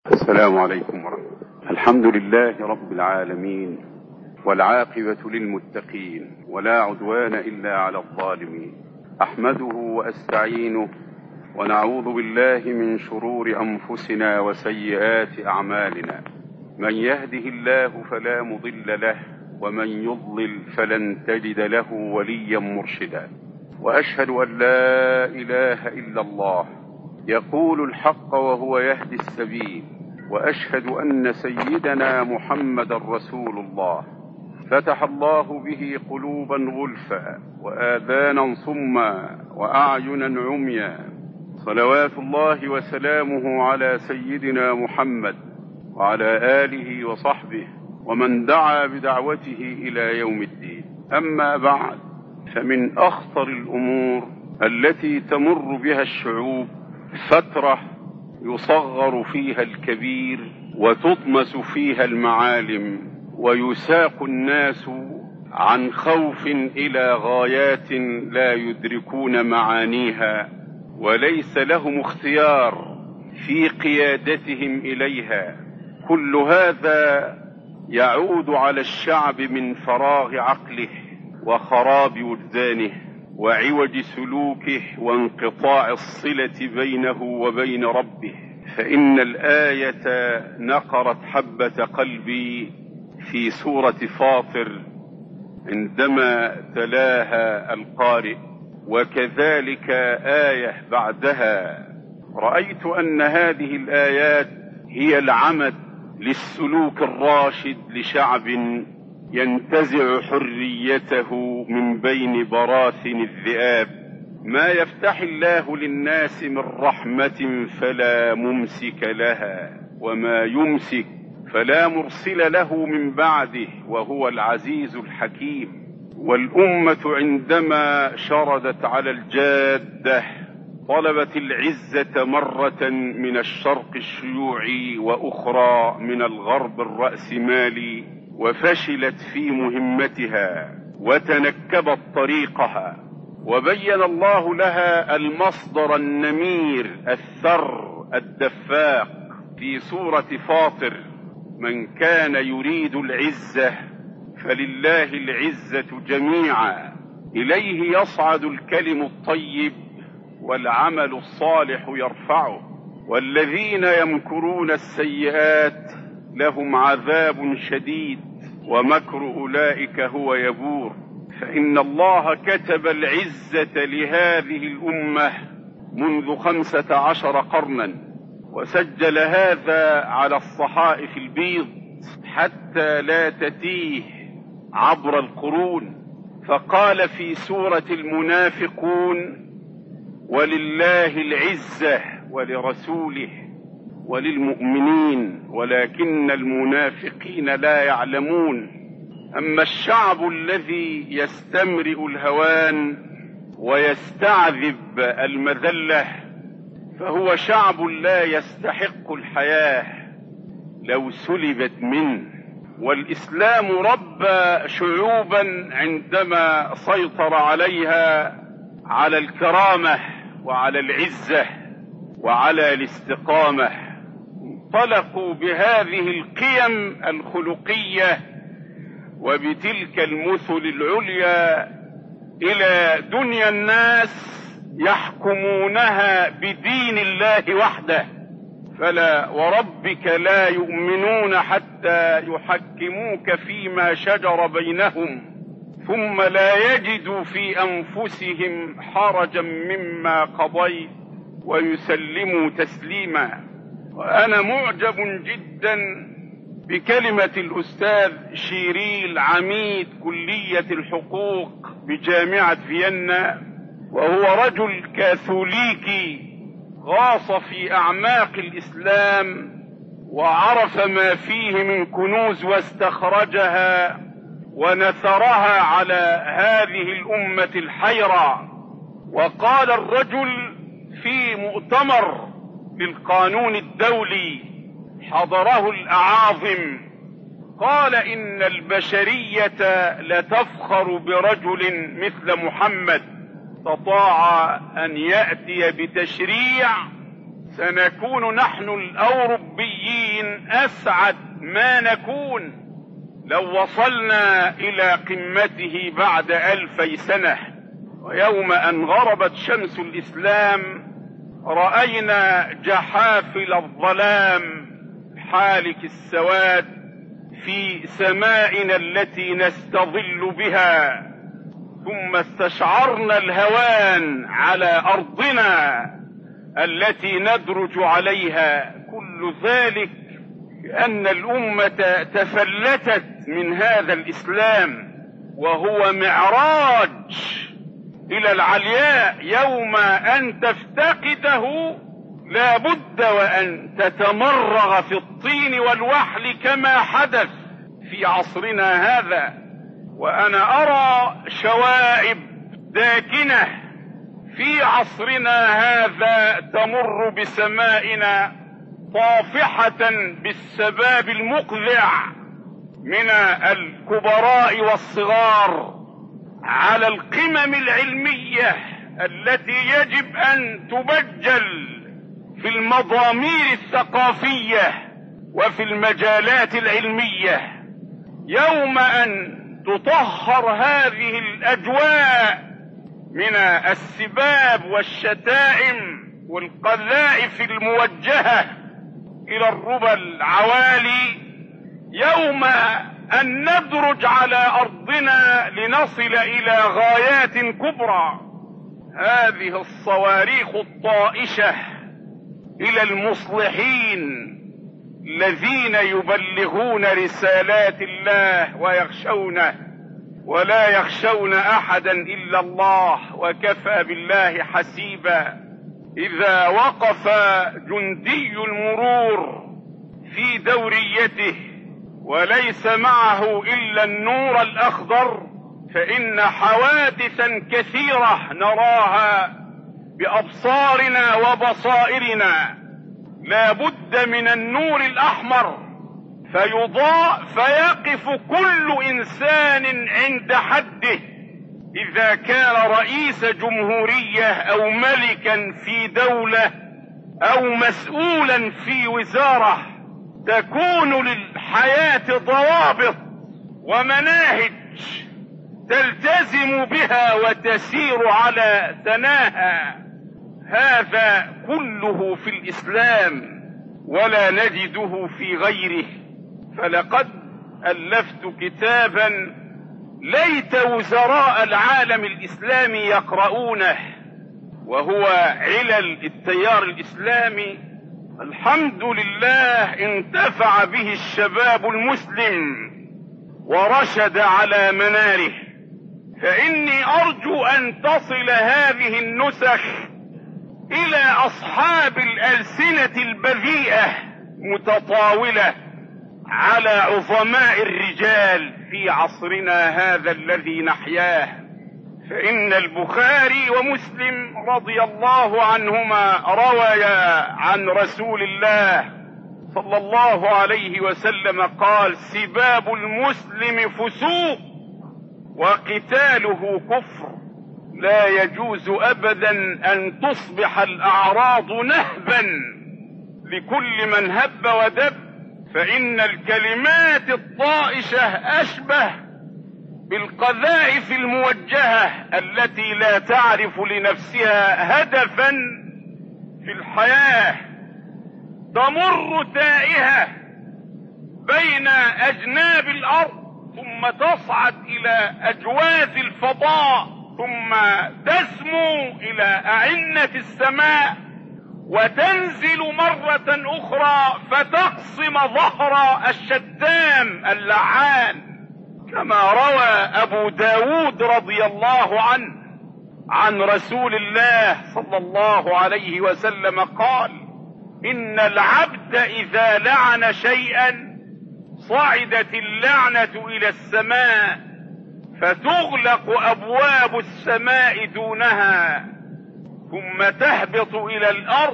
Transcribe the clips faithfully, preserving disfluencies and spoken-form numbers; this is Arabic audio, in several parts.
السلام عليكم ورحمة الله. الحمد لله رب العالمين، والعاقبة للمتقين، ولا عدوان إلا على الظالمين. أحمده وأستعينه، ونعوذ بالله من شرور أنفسنا وسيئات أعمالنا. من يهده الله فلا مضل له، ومن يضلل فلن تجد له وليا مرشدا. وأشهد أن لا إله إلا الله يقول الحق وهو يهدي السبيل، وأشهد أن سيدنا محمد رسول الله فتح الله به قلوبا غلفا وآذانا صما وأعينا عميا. صلوات الله وسلامه على سيدنا محمد وعلى آله وصحبه ومن دعا بدعوته إلى يوم الدين. أما بعد، فمن أخطر الأمور التي تمر بها الشعوب فترة يصغر فيها الكبير وتطمس فيها المعالم، ويساق الناس عن خوف إلى غايات لا يدركون معانيها، وليس لهم اختيار في قيادتهم إليها. كل هذا يعود على الشعب من فراغ عقله وخراب وجدانه وعوج سلوكه وانقطاع الصلة بينه وبين ربه. فإن الآية نقرت حبة قلبي في سورة فاطر عندما تلاها القارئ، وكذلك آية بعدها. رأيت أن هذه الآيات هي العمد للسلوك الراشد لشعب ينتزع حريته من بين براثن الذئاب. ما يفتح الله للناس من رحمة فلا ممسك لها، وما يمسك فلا مرسل له من بعده، وهو العزيز الحكيم. والأمة عندما شردت على الجادة طلبت العزة مرة من الشرق الشيوعي وأخرى من الغرب الرأسمالي، وفشلت في مهمتها وتنكبت طريقها. وبين الله لها المصدر النمير الثر الدفاق في سورة فاطر: من كان يريد العزة فلله العزة جميعا، إليه يصعد الكلم الطيب والعمل الصالح يرفعه، والذين يمكرون السيئات لهم عذاب شديد، ومكر أولئك هو يبور. فإن الله كتب العزة لهذه الأمة منذ خمسة عشر قرنا، وسجل هذا على الصحائف البيض حتى لا تتيه عبر القرون. فقال في سورة المنافقون: ولله العزة ولرسوله وللمؤمنين ولكن المنافقين لا يعلمون. أما الشعب الذي يستمرئ الهوان ويستعذب المذلة فهو شعب لا يستحق الحياة لو سلبت منه. والإسلام ربى شعوبا عندما سيطر عليها على الكرامة وعلى العزة وعلى الاستقامة. انطلقوا بهذه القيم الخلقية وبتلك المثل العليا إلى دنيا الناس يحكمونها بدين الله وحده. فلا وربك لا يؤمنون حتى يحكموك فيما شجر بينهم ثم لا يجدوا في أنفسهم حرجا مما قضيت ويسلموا تسليما. وأنا معجب جدا بكلمة الأستاذ شيريل عميد كلية الحقوق بجامعة فيينا، وهو رجل كاثوليكي غاص في أعماق الإسلام وعرف ما فيه من كنوز واستخرجها ونثرها على هذه الأمة الحيرة. وقال الرجل في مؤتمر للقانون الدولي حضره الأعاظم، قال: إن البشرية لتفخر برجل مثل محمد استطاع أن يأتي بتشريع سنكون نحن الأوروبيين أسعد ما نكون لو وصلنا إلى قمته بعد ألفي سنة. ويوم أن غربت شمس الإسلام رأينا جحافل الظلام حالك السواد في سمائنا التي نستظل بها، ثم استشعرنا الهوان على أرضنا التي ندرج عليها. كل ذلك لأن الأمة تفلتت من هذا الإسلام، وهو معراج إلى العلياء. يوم أن تفتقده لا بد وأن تتمرغ في الطين والوحل كما حدث في عصرنا هذا. وأنا أرى شوائب داكنة في عصرنا هذا تمر بسمائنا طافحة بالسباب المقذع من الكبراء والصغار على القمم العلمية التي يجب أن تبجل في المضامير الثقافية وفي المجالات العلمية. يوم أن تطهر هذه الأجواء من السباب والشتائم والقذائف الموجهة إلى الربى العوالي، يوم أن ندرج على أرضنا لنصل إلى غايات كبرى، هذه الصواريخ الطائشة إلى المصلحين الذين يبلغون رسالات الله ويخشونه ولا يخشون أحدا إلا الله وكفى بالله حسيبا. إذا وقف جندي المرور في دوريته وليس معه إلا النور الأخضر فإن حوادثا كثيرة نراها بأبصارنا وبصائرنا. لا بد من النور الأحمر فيضاء فيقف كل إنسان عند حده. إذا كان رئيس جمهورية أو ملكا في دولة أو مسؤولا في وزارة تكون للحياة ضوابط ومناهج تلتزم بها وتسير على ثناها. هذا كله في الإسلام ولا نجده في غيره. فلقد ألفت كتابا ليت وزراء العالم الإسلامي يقرؤونه، وهو علل التيار الإسلامي. الحمد لله انتفع به الشباب المسلم ورشد على مناره. فإني أرجو أن تصل هذه النسخ إلى أصحاب الألسنة البذيئة متطاولة على عظماء الرجال في عصرنا هذا الذي نحياه. فإن البخاري ومسلم رضي الله عنهما رويا عن رسول الله صلى الله عليه وسلم قال: سباب المسلم فسوق وقتاله كفر. لا يجوز أبدا أن تصبح الأعراض نهبا لكل من هب ودب، فإن الكلمات الطائشة أشبه بالقذائف الموجهة التي لا تعرف لنفسها هدفا في الحياة، تمر تائهة بين أجناب الأرض ثم تصعد إلى أجواف الفضاء ثم تسمو إلى أعنة السماء وتنزل مرة أخرى فتقسم ظهر الشتام اللعان، كما روى أبو داود رضي الله عنه عن رسول الله صلى الله عليه وسلم قال: إن العبد إذا لعن شيئا صعدت اللعنة إلى السماء فتغلق أبواب السماء دونها، ثم تهبط إلى الأرض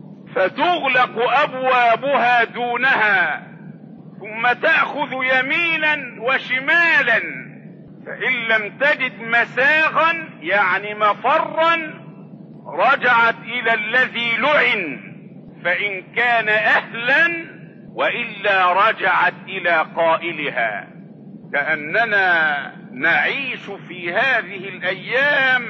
فتغلق أبوابها دونها، ثم تأخذ يمينا وشمالا، فإن لم تجد مساغا يعني مفرا رجعت إلى الذي لعن فإن كان أهلا وإلا رجعت إلى قائلها. كأننا نعيش في هذه الأيام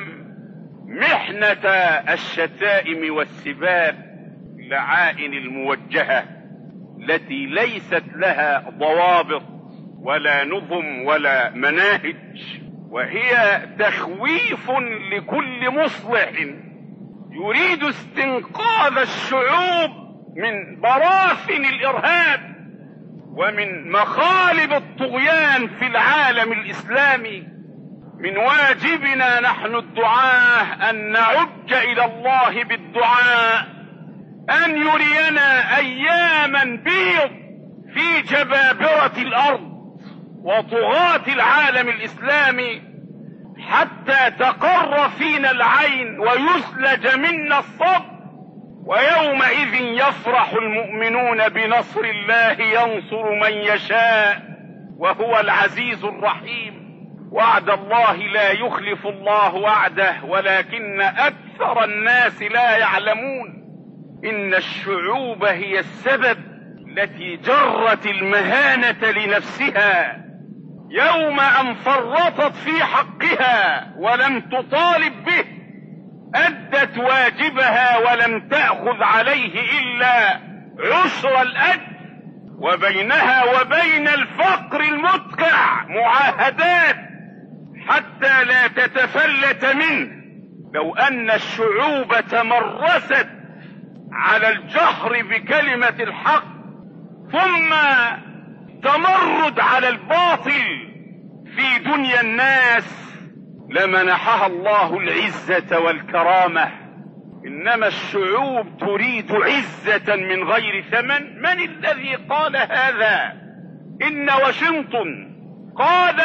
محنة الشتائم والسباب، اللعائن الموجهة التي ليست لها ضوابط ولا نظم ولا مناهج، وهي تخويف لكل مصلح يريد استنقاذ الشعوب من براثن الإرهاب ومن مخالب الطغيان في العالم الإسلامي. من واجبنا نحن الدعاة أن نعج إلى الله بالدعاء أن يرينا أياما بيض في جبابرة الأرض وطغاة العالم الإسلامي، حتى تقر فينا العين ويثلج منا الصبر، ويومئذ يفرح المؤمنون بنصر الله ينصر من يشاء وهو العزيز الرحيم. وعد الله لا يخلف الله وعده ولكن أكثر الناس لا يعلمون. إن الشعوب هي السبب التي جرت المهانة لنفسها يوم أن فرطت في حقها ولم تطالب به، أدت واجبها ولم تأخذ عليه إلا عشر الأجر، وبينها وبين الفقر المدقع معاهدات حتى لا تتفلت منه. لو أن الشعوب تمرست على الجهر بكلمة الحق ثم تمرد على الباطل في دنيا الناس لمنحها الله العزة والكرامة. إنما الشعوب تريد عزة من غير ثمن. من الذي قال هذا؟ إن واشنطن قال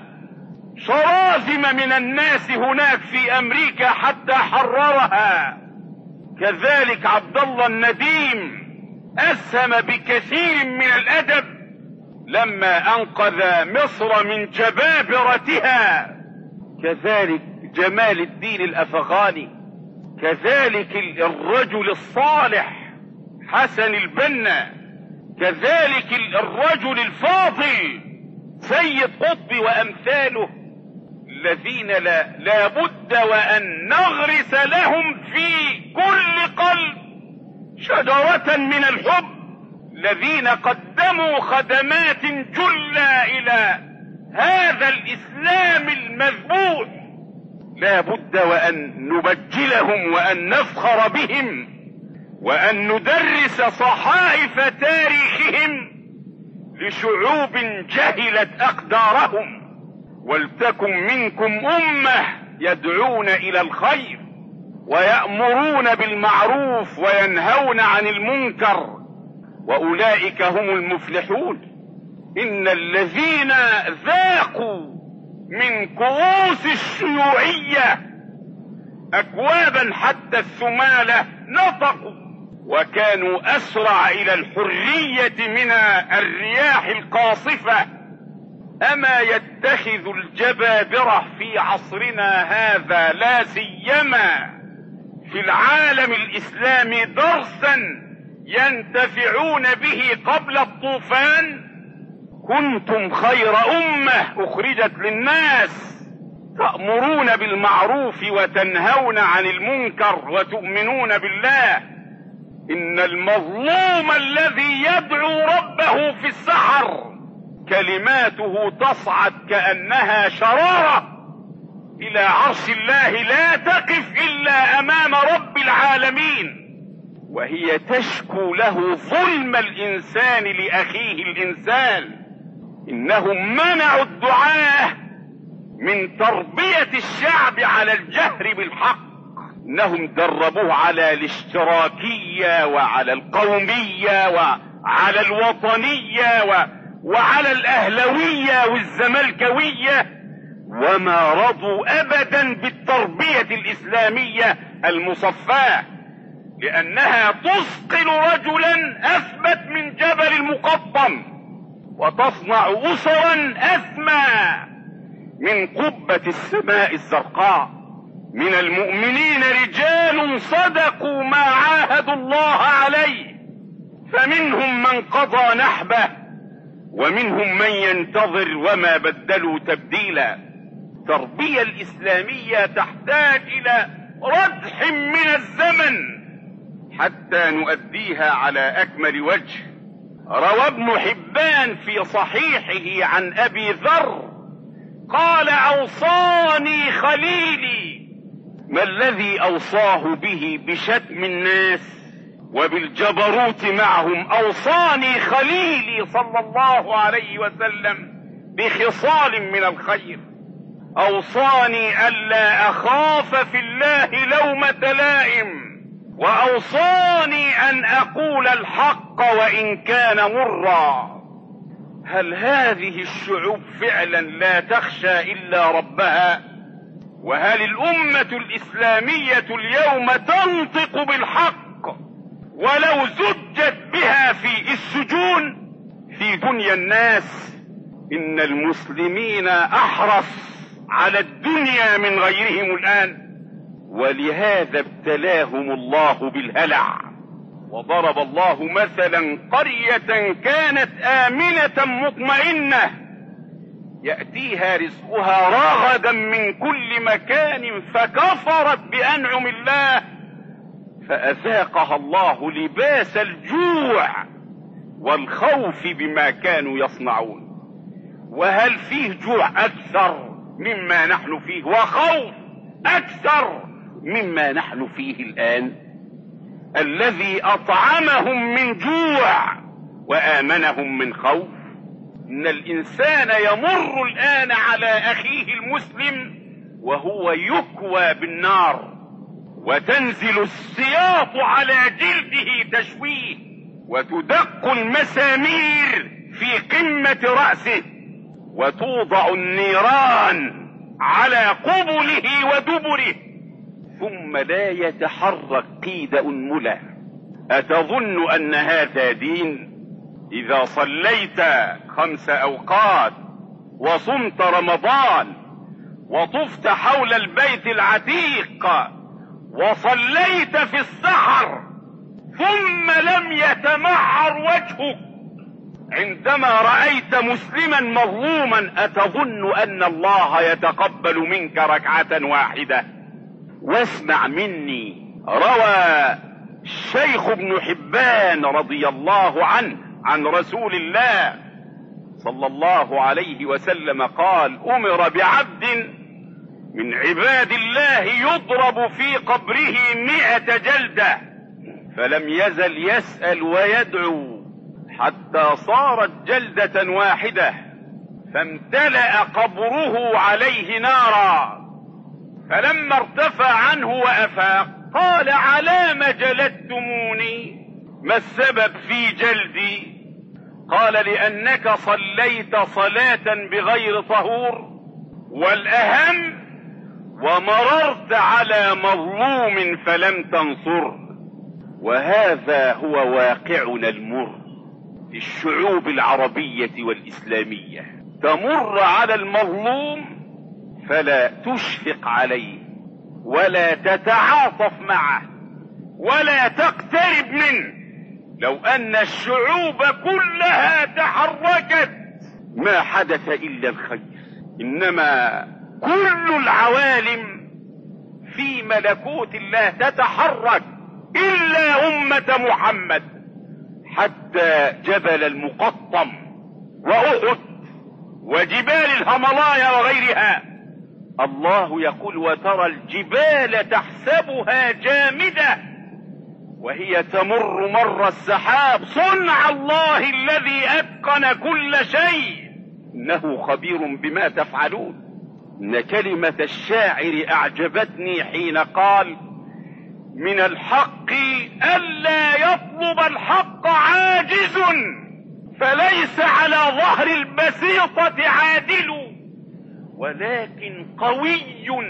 شراذم من الناس هناك في أمريكا حتى حررها. كذلك عبد الله النديم أسهم بكثير من الأدب لما أنقذ مصر من جبابرتها. كذلك جمال الدين الأفغاني، كذلك الرجل الصالح حسن البنا، كذلك الرجل الفاضل سيد قطب وأمثاله، الذين لا, لا بد وأن نغرس لهم في كل قلب شجرة من الحب، الذين قدموا خدمات جلة إلى هذا الإسلام المذبوح. لا بد وأن نبجلهم وأن نفخر بهم وأن ندرس صحائف تاريخهم لشعوب جهلت أقدارهم. ولتكن منكم أمة يدعون إلى الخير ويأمرون بالمعروف وينهون عن المنكر وأولئك هم المفلحون. إن الذين ذاقوا من كؤوس الشيوعية أكوابا حتى الثمالة نطقوا وكانوا أسرع إلى الحرية من الرياح القاصفة. أما يتخذ الجبابرة في عصرنا هذا لا سيما في العالم الإسلامي درسا ينتفعون به قبل الطوفان؟ كنتم خير أمة أخرجت للناس تأمرون بالمعروف وتنهون عن المنكر وتؤمنون بالله. إن المظلوم الذي يدعو ربه في السحر كلماته تصعد كأنها شرارة إلى عرش الله، لا تقف إلا أمام رب العالمين، وهي تشكو له ظلم الإنسان لأخيه الإنسان. إنهم منعوا الدعاة من تربية الشعب على الجهر بالحق، إنهم دربوه على الاشتراكية وعلى القومية وعلى الوطنية وعلى الأهلوية والزملكوية، وما رضوا أبدا بالتربية الإسلامية المصفاة، لأنها تثقل رجلا أثبت من جبل المقطم وتصنع أسرا أسمى من قبة السماء الزرقاء. من المؤمنين رجال صدقوا ما عاهدوا الله عليه، فمنهم من قضى نحبه ومنهم من ينتظر وما بدلوا تبديلا. التربية الإسلامية تحتاج إلى ردح من الزمن حتى نؤديها على أكمل وجه. روى ابن حبان في صحيحه عن أبي ذر قال: أوصاني خليلي. ما الذي أوصاه به بشتم الناس وبالجبروت معهم؟ أوصاني خليلي صلى الله عليه وسلم بخصال من الخير. أوصاني ألا أخاف في الله لومة لائم، وأوصاني أن أقول الحق وإن كان مرا. هل هذه الشعوب فعلا لا تخشى إلا ربها؟ وهل الأمة الإسلامية اليوم تنطق بالحق ولو زجت بها في السجون في دنيا الناس؟ إن المسلمين أحرص على الدنيا من غيرهم الآن، ولهذا ابتلاهم الله بالهلع. وضرب الله مثلا قرية كانت آمنة مطمئنة يأتيها رزقها رغدا من كل مكان فكفرت بأنعم الله فأذاقها الله لباس الجوع والخوف بما كانوا يصنعون. وهل فيه جوع أكثر مما نحن فيه، وخوف أكثر مما نحن فيه الآن؟ الذي أطعمهم من جوع وآمنهم من خوف. إن الإنسان يمر الآن على أخيه المسلم وهو يكوى بالنار وتنزل السياط على جلده تشويه وتدق المسامير في قمة رأسه وتوضع النيران على قبله ودبره ثم لا يتحرك قيد أنملة. أتظن أن هذا دين؟ إذا صليت خمس أوقات وصمت رمضان وطفت حول البيت العتيق وصليت في السحر ثم لم يتمعر وجهك عندما رأيت مسلما مظلوما، أتظن أن الله يتقبل منك ركعة واحدة؟ واسمع مني، روى الشيخ ابن حبان رضي الله عنه عن رسول الله صلى الله عليه وسلم قال: أمر بعبد من عباد الله يضرب في قبره مئة جلدة فلم يزل يسأل ويدعو حتى صارت جلدة واحدة فامتلأ قبره عليه نارا، فلما ارتفع عنه وأفاق قال: على ما جلدتموني؟ ما السبب في جلدي؟ قال: لأنك صليت صلاة بغير طهور، والأهم ومررت على مظلوم فلم تنصره. وهذا هو واقعنا المر في الشعوب العربية والإسلامية. تمر على المظلوم فلا تشفق عليه ولا تتعاطف معه ولا تقترب منه. لو أن الشعوب كلها تحركت ما حدث إلا الخير، إنما كل العوالم في ملكوت الله تتحرك إلا أمة محمد، حتى جبل المقطم وأحد وجبال الهملايا وغيرها. الله يقول: وترى الجبال تحسبها جامدة وهي تمر مر السحاب صنع الله الذي أتقن كل شيء إنه خبير بما تفعلون. إن كلمة الشاعر أعجبتني حين قال: من الحق ألا يطلب الحق عاجز فليس على ظهر البسيطة عادل، ولكن قوي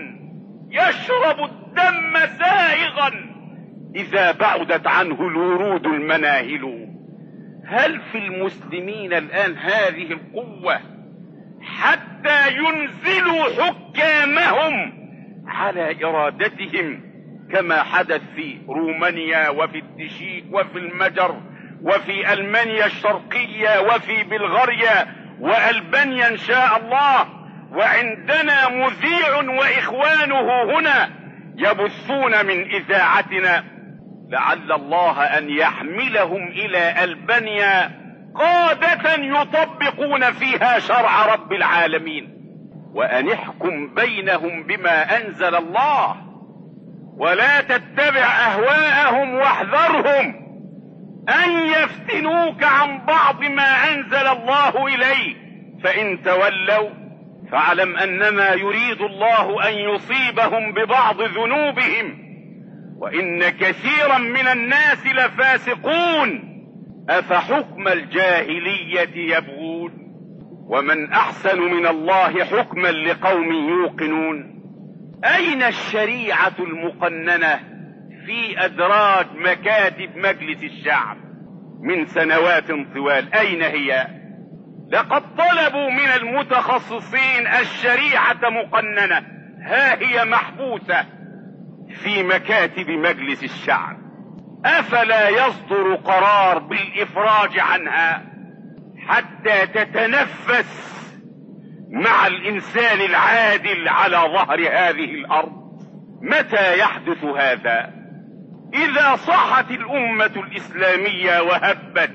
يشرب الدم سائغا إذا بعدت عنه الورود المناهل. هل في المسلمين الآن هذه القوة حتى ينزلوا حكامهم على ارادتهم، كما حدث في رومانيا وفي التشيك وفي المجر وفي المانيا الشرقية وفي بلغاريا والبانيا ان شاء الله. وعندنا مذيع واخوانه هنا يبثون من اذاعتنا، لعل الله ان يحملهم الى البانيا قادة يطبقون فيها شرع رب العالمين، وان يحكم بينهم بما انزل الله، ولا تتبع اهواءهم واحذرهم ان يفتنوك عن بعض ما انزل الله اليك، فان تولوا فاعلم انما يريد الله ان يصيبهم ببعض ذنوبهم، وان كثيرا من الناس لفاسقون، افحكم الجاهلية يبغون ومن احسن من الله حكما لقوم يوقنون. اين الشريعة المقننة في ادراج مكاتب مجلس الشعب من سنوات طوال؟ اين هي؟ لقد طلبوا من المتخصصين الشريعة مقننة، ها هي محبوسة في مكاتب مجلس الشعب. افلا يصدر قرار بالافراج عنها حتى تتنفس مع الانسان العادل على ظهر هذه الارض؟ متى يحدث هذا؟ اذا صحت الامة الاسلامية وهبت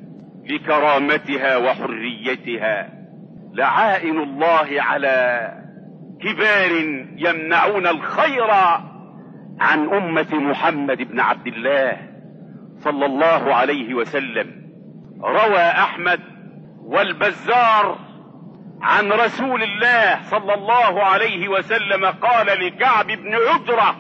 لكرامتها وحريتها، لعائن الله على كبار يمنعون الخير عن امة محمد بن عبد الله صلى الله عليه وسلم. روى احمد والبزار عن رسول الله صلى الله عليه وسلم قال لكعب بن عجرة: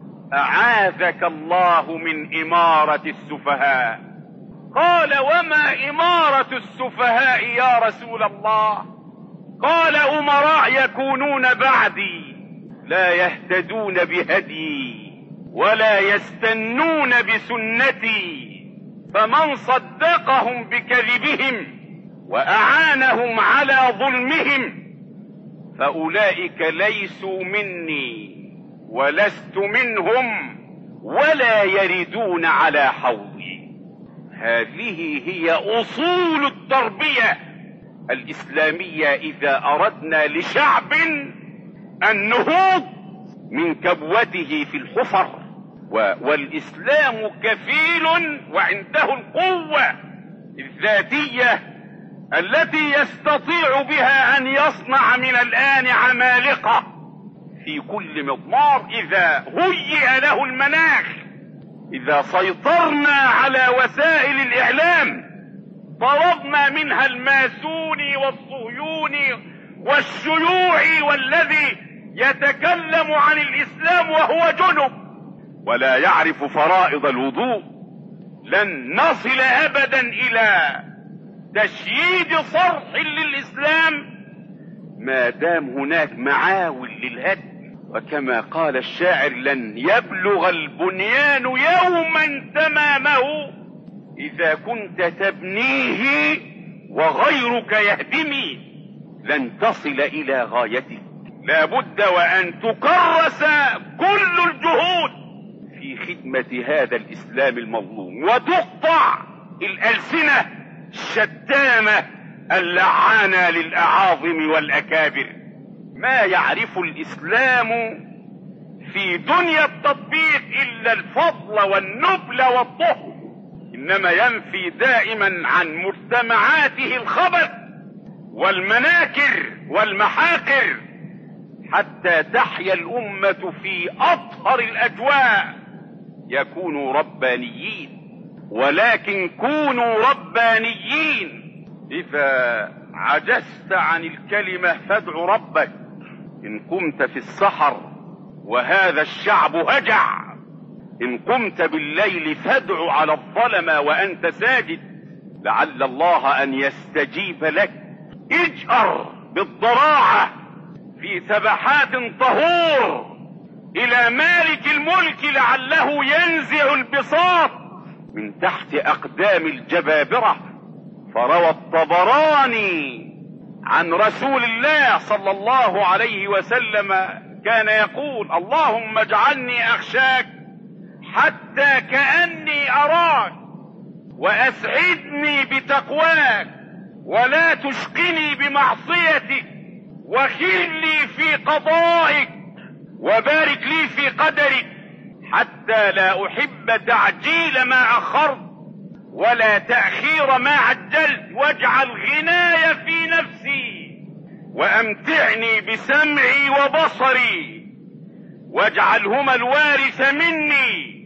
اعاذك الله من امارة السفهاء. قال: وما امارة السفهاء يا رسول الله؟ قال: امراء يكونون بعدي لا يهتدون بهدي ولا يستنون بسنتي، فمن صدقهم بكذبهم واعانهم على ظلمهم فاولئك ليسوا مني ولست منهم ولا يردون على حوضي. هذه هي اصول التربية الاسلامية اذا اردنا لشعب النهوض من كبوته في الحفر. والاسلام كفيل وعنده القوة الذاتية التي يستطيع بها ان يصنع من الان عمالقة في كل مضمار اذا هيئ له المناخ. اذا سيطرنا على وسائل الاعلام طردنا منها الماسوني والصهيوني والشيوعي والذي يتكلم عن الاسلام وهو جنب ولا يعرف فرائض الوضوء، لن نصل ابدا الى تشييد صرح للاسلام ما دام هناك معاول للهدم. وكما قال الشاعر: لن يبلغ البنيان يوما تمامه اذا كنت تبنيه وغيرك يهدمي، لن تصل الى غايتك. لا بد وان تكرس كل الجهود في خدمة هذا الاسلام المظلوم، وتقطع الالسنة الشتامة اللعانة للاعاظم والاكابر. ما يعرف الاسلام في دنيا التطبيق الا الفضل والنبل والطهر، انما ينفي دائما عن مجتمعاته الخبث والمناكر والمحاقر حتى تحيا الامة في اطهر الاجواء. يكونوا ربانيين، ولكن كونوا ربانيين. اذا عجزت عن الكلمة فادع ربك. ان قمت في السحر وهذا الشعب هجع، ان قمت بالليل فادع على الظلم وانت ساجد، لعل الله ان يستجيب لك. اجأر بالضراعة في سبحات طهور الى مالك الملك لعله ينزع البساط من تحت اقدام الجبابرة. فروى الطبراني عن رسول الله صلى الله عليه وسلم كان يقول: اللهم اجعلني اخشاك حتى كأني اراك، واسعدني بتقواك، ولا تشقني بمعصيتك، وخير لي في قضائك، وبارك لي في قدرك، حتى لا احب تعجيل ما اخرت ولا تأخير ما عجلت، واجعل غناي في نفسي، وامتعني بسمعي وبصري، واجعلهما الوارث مني،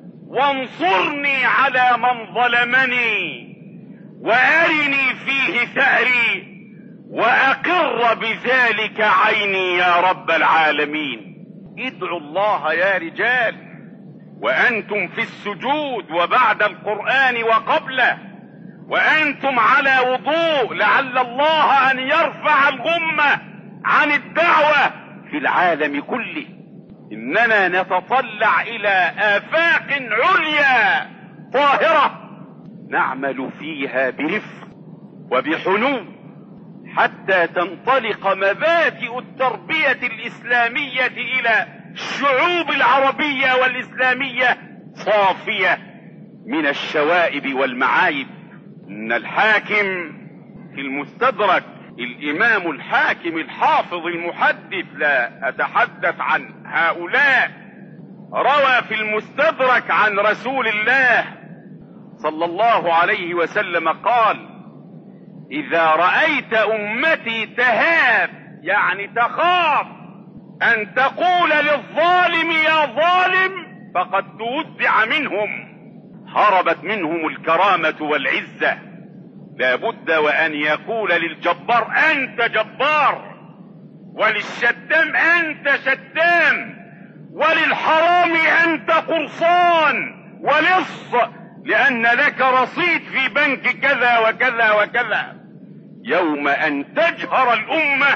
وانصرني على من ظلمني، وارني فيه ثأري، واقر بذلك عيني يا رب العالمين. ادعوا الله يا رجال وانتم في السجود وبعد القرآن وقبله، وانتم على وضوء، لعل الله ان يرفع الغمة عن الدعوة في العالم كله. اننا نتطلع الى افاق عليا طاهرة نعمل فيها برفق وبحنو، حتى تنطلق مبادئ التربية الإسلامية إلى الشعوب العربية والإسلامية صافية من الشوائب والمعايب. إن الحاكم في المستدرك، الإمام الحاكم الحافظ المحدث، لا أتحدث عن هؤلاء، روى في المستدرك عن رسول الله صلى الله عليه وسلم قال: إذا رأيت أمتي تهاب، يعني تخاف أن تقول للظالم يا ظالم، فقد تودع منهم، هربت منهم الكرامة والعزة. لا بد وأن يقول للجبار أنت جبار، وللشتام أنت شتام، وللحرام أنت قرصان ولص، لأن لك رصيد في بنك كذا وكذا وكذا. يوم أن تجهر الأمة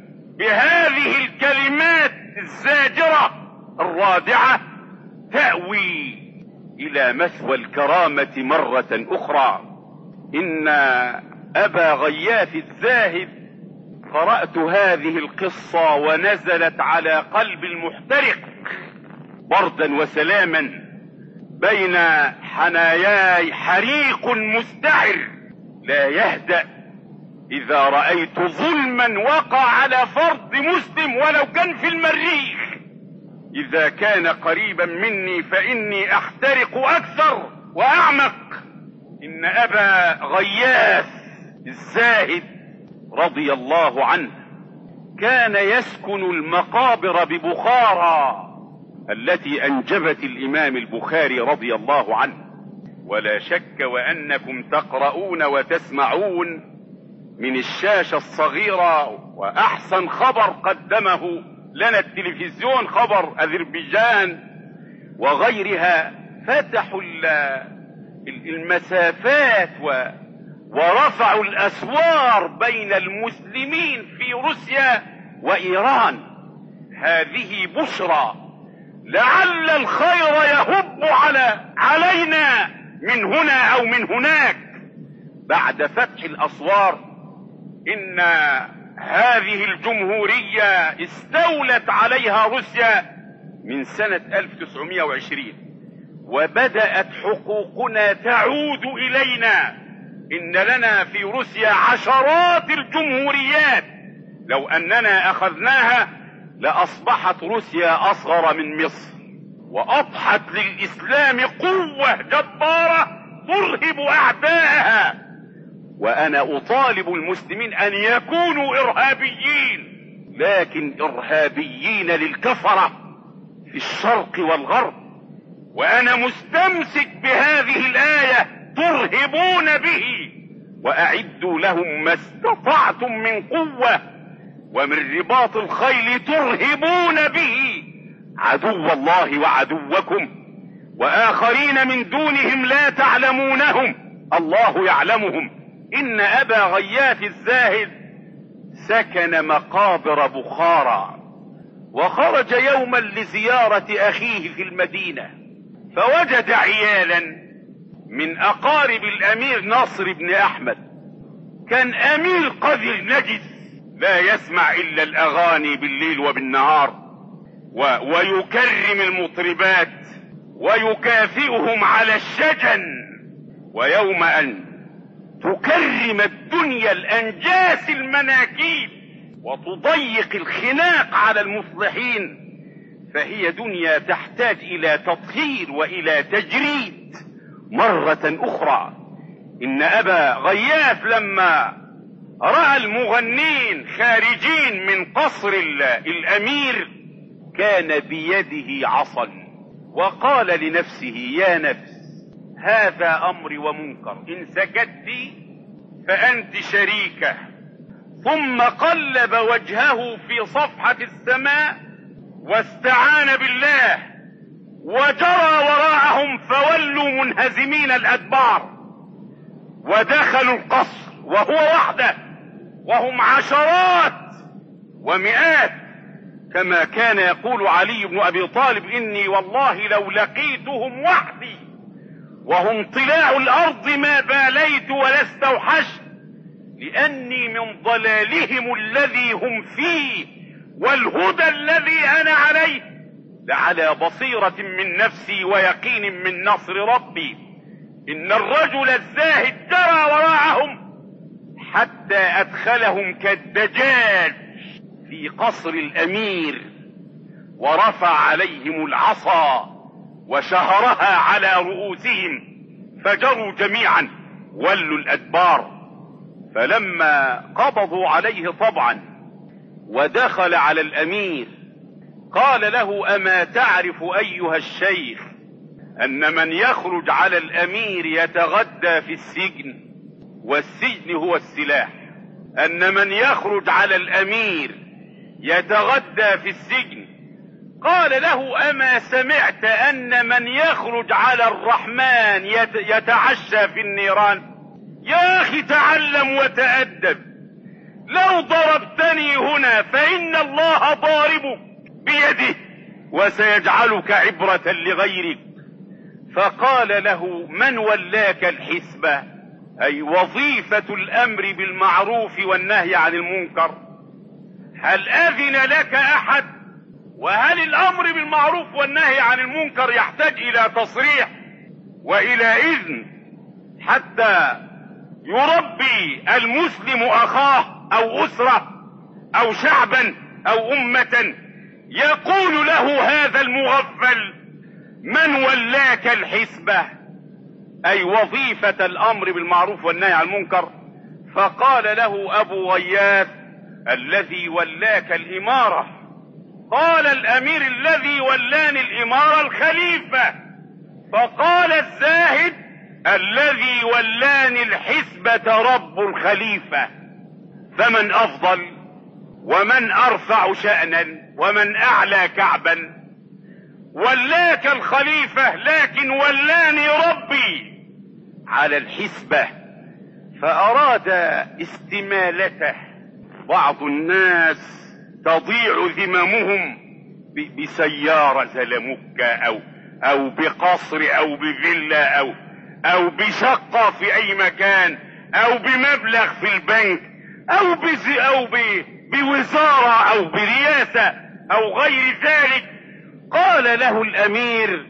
بهذه الكلمات الزاجرة الرادعة تأوي إلى مثوى الكرامة مرة أخرى. إن أبا غياث الزاهد، قرأت هذه القصة ونزلت على قلب المحترق بردا وسلاما بين حناياي حريق مستعر لا يهدأ إذا رأيت ظلما وقع على فرد مسلم ولو كان في المريخ. إذا كان قريبا مني فإني أحترق أكثر وأعمق. إن أبا غياث الزاهد رضي الله عنه كان يسكن المقابر ببخارى التي أنجبت الإمام البخاري رضي الله عنه. ولا شك وأنكم تقرؤون وتسمعون من الشاشة الصغيرة، وأحسن خبر قدمه لنا التلفزيون خبر أذربيجان وغيرها، فتحوا المسافات ورفعوا الأسوار بين المسلمين في روسيا وإيران. هذه بشرى، لعل الخير يهب على علينا من هنا أو من هناك بعد فتح الأسوار. إن هذه الجمهورية استولت عليها روسيا من سنة ألف وتسعمائة وعشرين، وبدأت حقوقنا تعود إلينا. إن لنا في روسيا عشرات الجمهوريات، لو أننا أخذناها لأصبحت روسيا أصغر من مصر، وأضحت للإسلام قوة جبارة ترهب أعداءها. وأنا أطالب المسلمين أن يكونوا إرهابيين، لكن إرهابيين للكفرة في الشرق والغرب. وأنا مستمسك بهذه الآية: ترهبون به، وأعدوا لهم ما استطعتم من قوة، ومن رباط الخيل ترهبون به عدو الله وعدوكم، وآخرين من دونهم لا تعلمونهم الله يعلمهم. إن أبا غياث الزاهد سكن مقابر بخارى، وخرج يوما لزيارة أخيه في المدينة، فوجد عيالا من أقارب الأمير ناصر بن أحمد. كان أمير قذر نجس لا يسمع إلا الأغاني بالليل وبالنهار، و ويكرم المطربات ويكافئهم على الشجن. ويوم أن تكرم الدنيا الأنجاس المناكيب وتضيق الخناق على المصلحين، فهي دنيا تحتاج إلى تطهير وإلى تجريد مرة أخرى. إن أبا غياث لما رأى المغنين خارجين من قصر الأمير كان بيده عصا، وقال لنفسه: يا نفس، هذا أمر ومنكر، إن سكت فأنت شريكة. ثم قلب وجهه في صفحة السماء واستعان بالله وجرى وراءهم فولوا منهزمين الأدبار، ودخلوا القصر وهو وحده وهم عشرات ومئات، كما كان يقول علي بن أبي طالب: إني والله لو لقيتهم وحدي وهم طلاع الأرض ما باليت ولا استوحشت، لأني من ضلالهم الذي هم فيه والهدى الذي أنا عليه لعلى بصيرة من نفسي ويقين من نصر ربي. إن الرجل الزاهد جرى وراءهم حتى أدخلهم كالدجاج في قصر الأمير، ورفع عليهم العصا وشهرها على رؤوسهم فجروا جميعا ولوا الأدبار. فلما قبضوا عليه طبعا ودخل على الأمير قال له: أما تعرف أيها الشيخ أن من يخرج على الأمير يتغدى في السجن، والسجن هو السلاح، أن من يخرج على الأمير يتغدى في السجن. قال له: أما سمعت أن من يخرج على الرحمن يتعشى في النيران؟ يا أخي تعلم وتأدب، لو ضربتني هنا فإن الله ضاربك بيده وسيجعلك عبرة لغيرك. فقال له: من ولاك الحسبة، أي وظيفة الأمر بالمعروف والنهي عن المنكر؟ هل أذن لك أحد؟ وهل الأمر بالمعروف والنهي عن المنكر يحتاج إلى تصريح وإلى إذن حتى يربي المسلم أخاه أو أسرة أو شعبا أو أمة؟ يقول له هذا المغفل: من ولاك الحسبة، أي وظيفة الأمر بالمعروف والنهي عن المنكر؟ فقال له أبو غياث: الذي ولاك الإمارة. قال الأمير: الذي ولاني الإمارة الخليفة. فقال الزاهد: الذي ولاني الحسبة رب الخليفة. فمن أفضل ومن أرفع شأنا ومن أعلى كعبا؟ ولاك الخليفة لكن ولاني ربي على الحسبة. فأراد استمالته. بعض الناس تضيع ذممهم بسيارة زلمك أو أو بقصر أو بفيلا أو أو بشقة في أي مكان أو بمبلغ في البنك أو بزي أو بوزارة أو برياسة أو غير ذلك. قال له الأمير: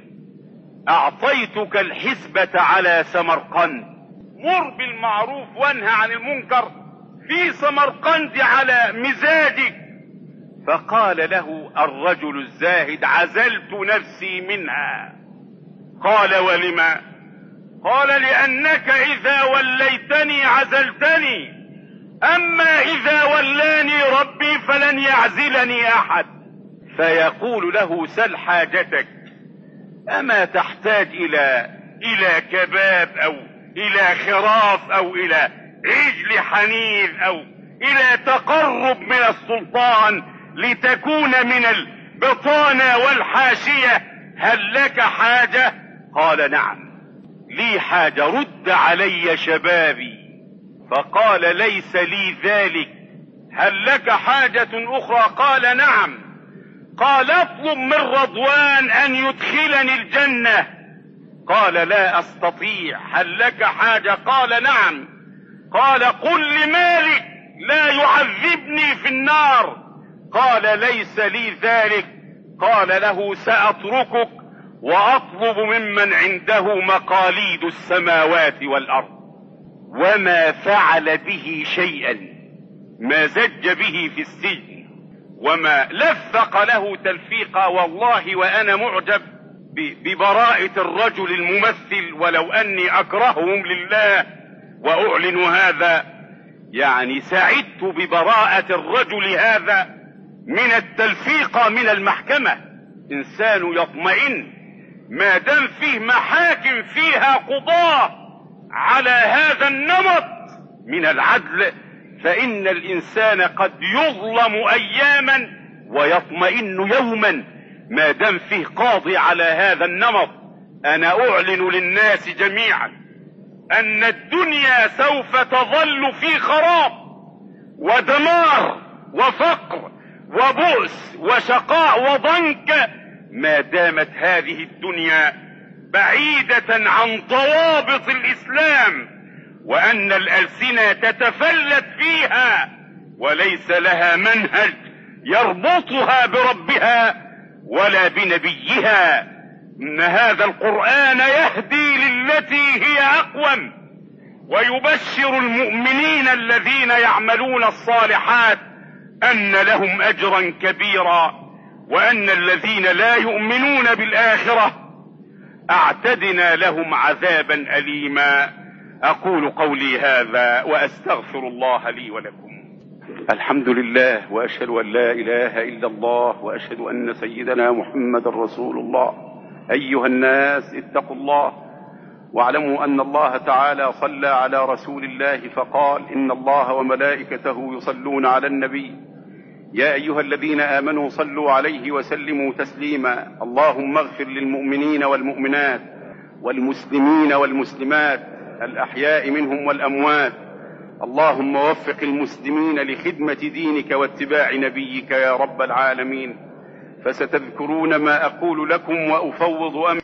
أعطيتك الحسبة على سمرقند، مر بالمعروف وانهى عن المنكر في سمرقند على مزاجك. فقال له الرجل الزاهد: عزلت نفسي منها. قال: ولما؟ قال: لأنك إذا وليتني عزلتني، أما إذا ولاني ربي فلن يعزلني أحد. فيقول له: سل حاجتك، أما تحتاج إلى إلى كباب أو إلى خراف أو إلى عجل حنيذ أو إلى تقرب من السلطان لتكون من البطانة والحاشية؟ هل لك حاجة؟ قال: نعم لي حاجة، رد علي شبابي. فقال: ليس لي ذلك. هل لك حاجة أخرى؟ قال: نعم. قال: اطلب من رضوان أن يدخلني الجنة. قال: لا أستطيع. هل لك حاجة؟ قال: نعم. قال: قل لمالك لا يعذبني في النار. قال: ليس لي ذلك. قال له سأتركك وأطلب ممن عنده مقاليد السماوات والأرض، وما فعل به شيئا، ما زج به في السجن وما لفق له تلفيقا. والله وأنا معجب ببراءة الرجل الممثل، ولو أني أكرههم لله وأعلن هذا، يعني سعدت ببراءة الرجل هذا من التلفيق من المحكمة. إنسان يطمئن ما دام فيه محاكم فيها قضاة على هذا النمط من العدل، فإن الإنسان قد يظلم أياما ويطمئن يوما ما دام فيه قاضي على هذا النمط. أنا أعلن للناس جميعا أن الدنيا سوف تظل في خراب ودمار وفقر وبؤس وشقاء وضنك ما دامت هذه الدنيا بعيدة عن ضوابط الإسلام، وأن الألسنة تتفلت فيها وليس لها منهج يربطها بربها ولا بنبيها. إن هذا القرآن يهدي للتي هي أقوم ويبشر المؤمنين الذين يعملون الصالحات أن لهم أجرا كبيرا، وأن الذين لا يؤمنون بالآخرة أعتدنا لهم عذابا أليما. أقول قولي هذا وأستغفر الله لي ولكم. الحمد لله، وأشهد أن لا إله إلا الله، وأشهد أن سيدنا محمد رسول الله. أيها الناس اتقوا الله واعلموا أن الله تعالى صلى على رسول الله فقال: إن الله وملائكته يصلون على النبي يا أيها الذين آمنوا صلوا عليه وسلموا تسليما. اللهم اغفر للمؤمنين والمؤمنات والمسلمين والمسلمات الأحياء منهم والأموات. اللهم وفق المسلمين لخدمة دينك واتباع نبيك يا رب العالمين. فستذكرون ما أقول لكم وأفوض أمري